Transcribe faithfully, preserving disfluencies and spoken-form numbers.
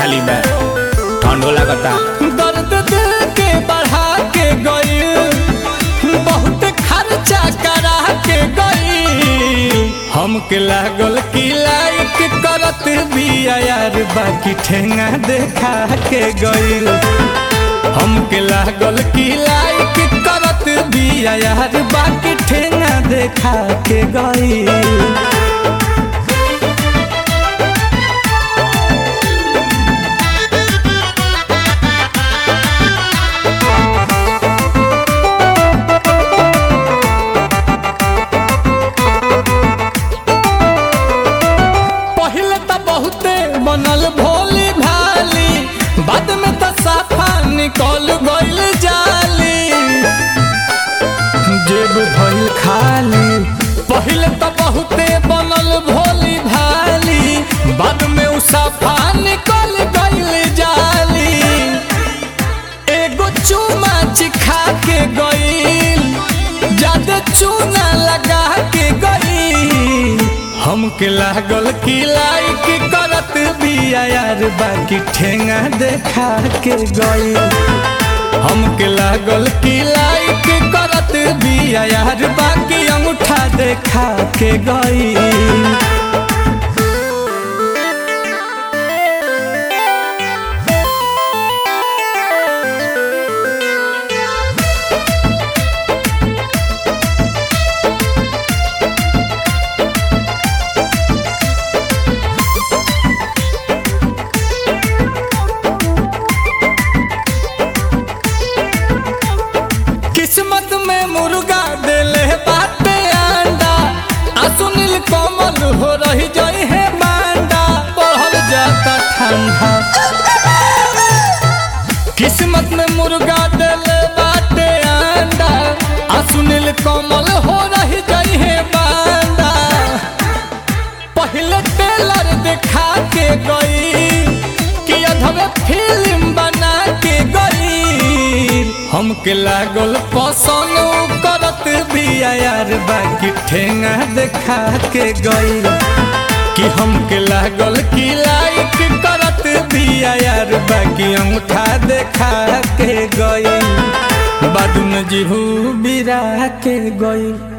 खाली बा ठंडो लगता। दर्द दिल के बढ़ा के गई, बहुत खर्चा करा के गई। हमके लागल की लाइक करत बिया यार, बाकी ठेंगा देखा के गई। हमके लागल की लाइक करत बिया यार, बाकी ठेंगा देखा के गई। बनल भोली भाली, बाद में तो साफा निकल गइल जाली। जेब भइल खाली, पहले तो बहुते बनल भोली भाली, बाद में उ साफा निकल गइल जाली। एगो चूमा चिखा के गइल, ज्यादा चूना लगा के गइल। हमके लागल की लाइक करत बिया यार, बाकी ठेंगा देखा के गई। हमके लागल की लाइक करत बिया यार, बाकी अंगूठा देखा के गई। किस्मत में मुर्गा देले बाटे अंडा, सुनील कोमल हो रही जाई है मांडा, बढ़ल जाता ठंडा। किस्मत में मुर्गा देले बाटे अंडा, सुनील कोमल हो रही जाई है मांडा। पहले टेलर दिखा के गई, कि अधवे फिल्म बना के गई। हमके लागल पसंद करत बिया यार, बाकी ठेंगा देखा के गई। कि हमके लागल की लाइक करत बिया यार, बाकी अंगूठा देखा के गई। बाद में जीहू बिरा के गई।